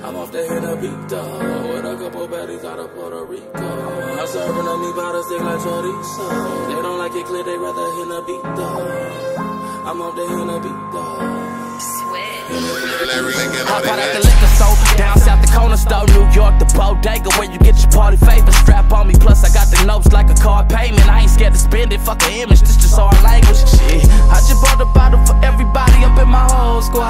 I'm off the Henabito with a couple baddies out of Puerto Rico. I'm serving on me by the stick like chorizo. They don't like it clear, they rather Henabito. I'm off the Henabito. Hop out at the liquor store, down south the corner store, New York the bodega, where you get your party favors. Strap on me, plus I got the notes like a car payment. I ain't scared to spend it, fuck an image, this just our language. Shit, I just bought a bottle for everybody up in my whole squad.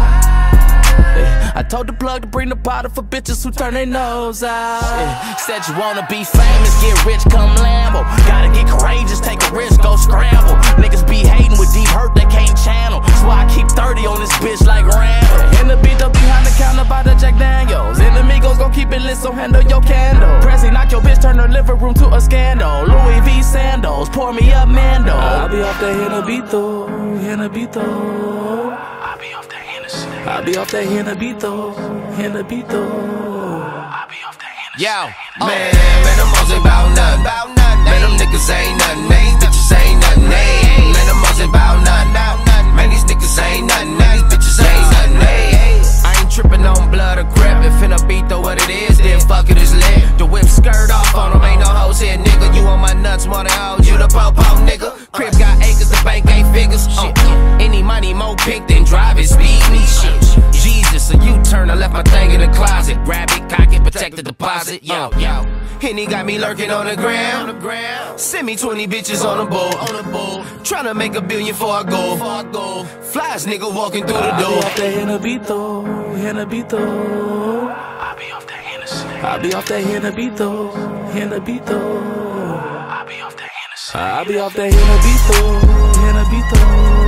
I told the plug to bring the bottle for bitches who turn their nose out. Said you wanna be famous, get rich, come Lambo. Gotta get courageous, take a risk, go scramble. Niggas be hating with deep hurt, they can't channel. That's why I keep 30 on this bitch like Rambo. In the beat up behind the counter by the Jack Daniels. Enemigos gon' keep it lit, so handle your candle. Prezi knock your bitch, turn her living room to a scandal. Louis V sandals, pour me up Mando. I'll be off that Henabito, Henabito. I'll be off that Hennessy. I'll be off that Henabito, Henabito. I'll be off that Hennessy. Yo, man, them hoes ain't bout nothing. Man, them niggas ain't nothing. Man, these bitches ain't nothing. Man, them hoes ain't bout nothing. Man, these niggas ain't nothing. Man, these bitches ain't nothing. I ain't tripping on blood or crap. If Henabito what it is, then fuck it, it's lit. The whip skirt off on them, ain't no hoes here, nigga. You on my nuts more than hoes, you the po-po, nigga. Crib got acres, the bank ain't figures. Any money more pick than drive it, speed me, shit. Jesus, a U-turn, I left my thing in the closet. Grab it, cock it, protect the deposit, yo. Henny got me lurking on the ground. Send me 20 bitches on the boat. Tryna make $1 billion before I go. Flies nigga walking through the door. I'll be off that Henabito, Henabito. I'll be off that Hennessy. I'll be off that Henabito, Henabito. I'll be off that Hennessy. I'll be off that Henabito, Henabito.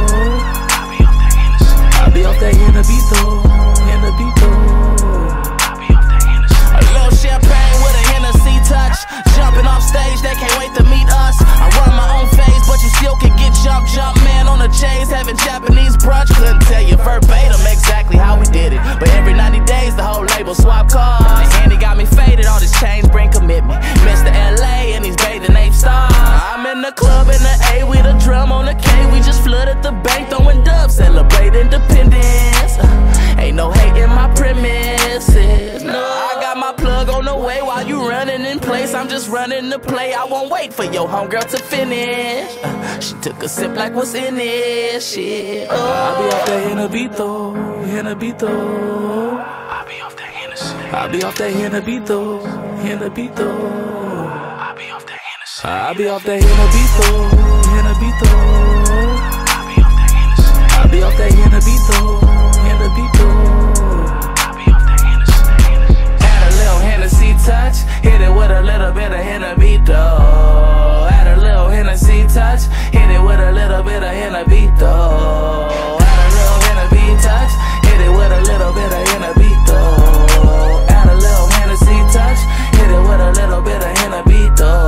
I'll be off that Hennessy. I'll be off that Henabito, Henabito. I'll be off that Hennessy. A little champagne with a Hennessy touch. Jumping off stage, they can't wait to meet us. I run my own phase, but you still can get jump man on the chains, having Japanese brunch. Couldn't tell you verbatim exactly how we did it, but every 90 days the whole label swap cars. Handy got me faded, all these chains bring commitment. Mr. LA and these bathing ape stars. I'm in the club in the A with a drum on the K. We just flooded the bank, throwing dubs, celebrate independence. Ain't no hate in my premises. No, I got my plug on the way while you running in place. I'm just running the play. I won't wait for your homegirl to finish. She took a sip like what's in this shit. I'll be off that Henabito, Henabito. I'll be off that Hennessy. I'll be off that Henabito, Henabito. I'll be off that Hennessy. I'll be off that Henabito, Henabito. I'll be off that Hennessy. I'll be off that Henabito, Henabito. I'll be off that Hennessy. Add a little Hennessy touch, hit it with a little bit of Henabito. Add a little Hennessy touch, hit it with a little bit of Henabito. Add a little Hennessy touch, hit it with a little bit of Henabito. Add a little Hennessy touch, hit it with a little bit of Henabito.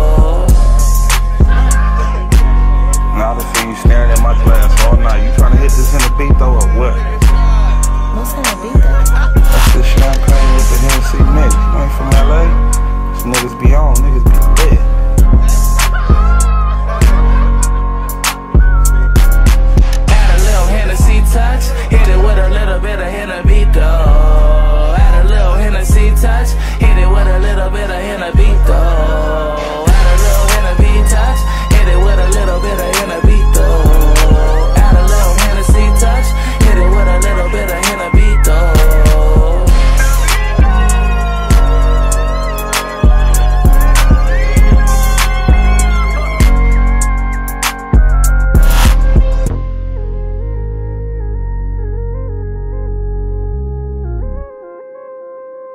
Now I done seen you staring at my glass all night. You tryna hit this Henabito or what? What's Henabito? That's the champagne with the Hennessy mix. You ain't from LA? These niggas be on, niggas be